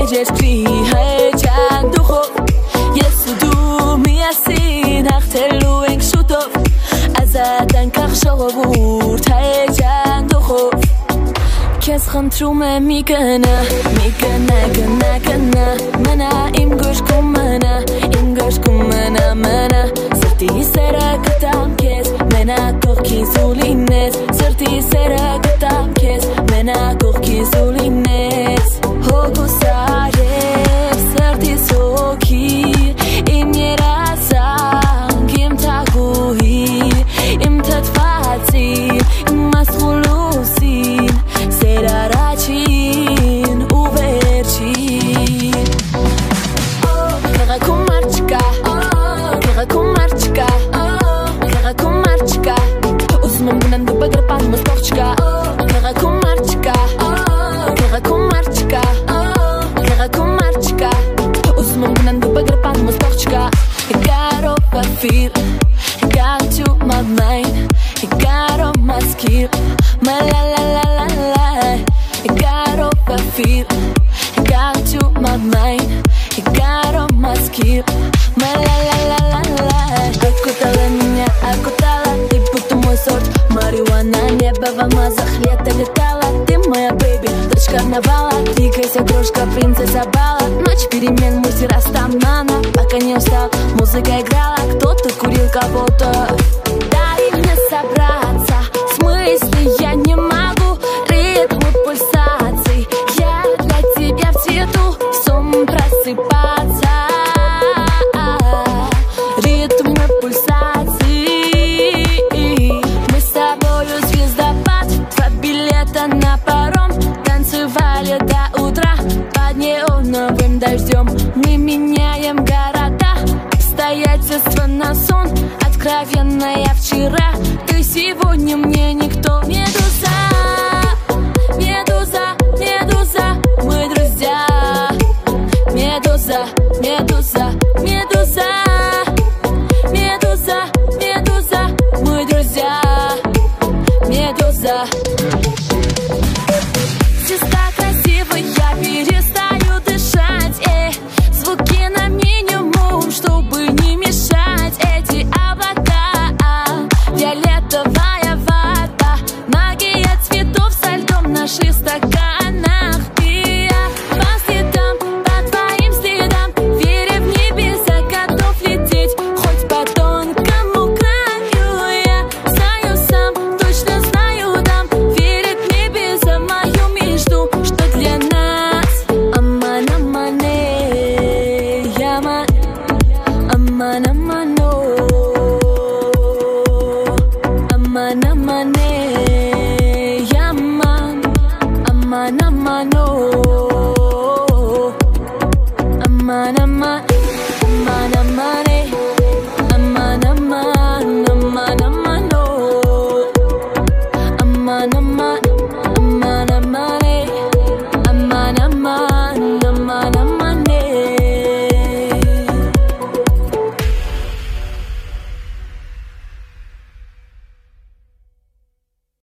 ежeskri hayjan dukhov yesudu miasin achtelu eng shutov azadan kakhshovur hayjan dukhov kes khantrume migana gana mana im gosh kumana mana serti sera katam kes mena korki zulines serti sera katam kes mena korki zulines hogusare serti soki imierasa kim taguhi im tatfatsi maskhulusin serarachin uverchin Kumarchika Uzmam gunan du bagrapan mostochka Kumarchika Uzmam gunan du bagrapan mostochka Got off my feet Got to my mind Got on my skill My la la la la la Got off my feet Got to my mind Got on my skill My la la la la la Окутала меня, окутала Ты будто мой сорт Марихуана, небо в алмазах Лето летала, ты моя бэйби Дочь карнавала, двигайся, крошка, принцесса бала Ночь перемен, мульти Растамана Пока не устал, музыка играла Кто-то курил кого-то Дай мне собраться С мыслей я не могу Ритмы пульсаций Я для тебя в цвету С умом просыпаться Ритмы пульсаций Мы с тобою звездопад Два билета на паром Танцевали до утра Под неоновым дождем Мы меняем города Обстоятельства на сон Откровенная вчера Ты сегодня мне никто Медуза, медуза, медуза Мы друзья Медуза, медуза, медуза Медуза, медуза, мы друзья Медуза Здесь так красиво, я перестаю дышать Звуки на минимум, чтобы не мешать Эти облака, фиолетовая вода Магия цветов со льдом в наших стаканах И я по следам, по твоим следам Веря в небеса, готов лететь Хоть по тонкому краю Я знаю сам, точно знаю дам Верит в небеса мою мечту Что для нас Аман-амане Яман Аман-амано Аман-амане Яман Аман-амано